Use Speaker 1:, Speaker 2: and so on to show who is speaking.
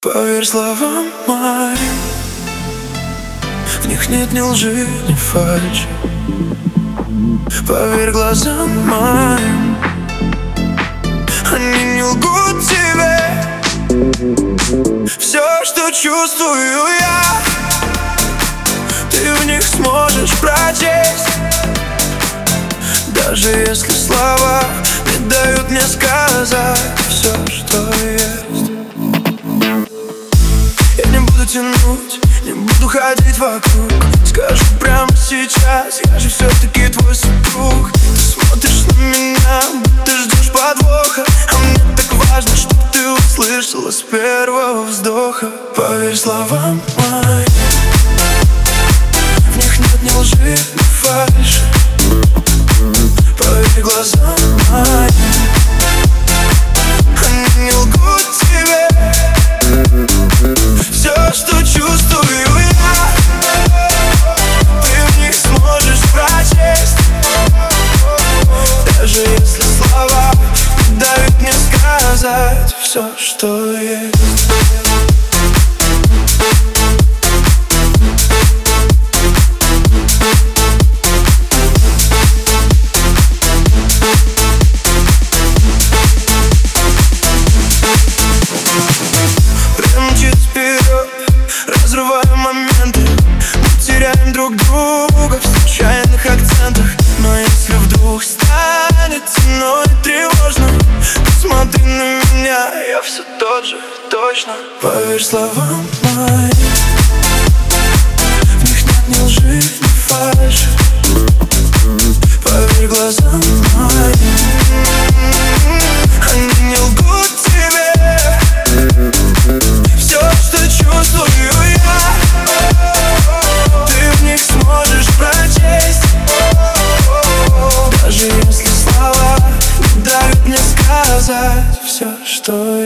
Speaker 1: Поверь словам моим, в них нет ни лжи, ни фальши. Поверь глазам моим, они не лгут тебе. Все, что чувствую я, ты в них сможешь прочесть. Даже если слова не дают мне сказать все, что есть. Я не буду тянуть, не буду ходить вокруг. Скажу прямо сейчас, я же все-таки твой супруг. Ты смотришь на меня, будто ждешь подвоха, а мне так важно, чтоб ты услышала с первого вздоха. Поверь словам моим, в них нет ни лжи, ни фальши. Поверь глазам моим, они не лгут тебе. Все, что чувствую я, ты в них сможешь прочесть. Даже если слова не дают мне сказать все, что есть. Разрываем моменты, мы теряем друг друга в случайных акцентах. Но если вдруг станет темно и тревожно, посмотри на меня, я все тот же, точно. Поверь словам моим, в них нет ни лжи, ни фальши. Поверь глазам моим, они не лгут тебе. Все, что чувствую я, ты в них сможешь прочесть. Даже если слова не дают мне сказать все, что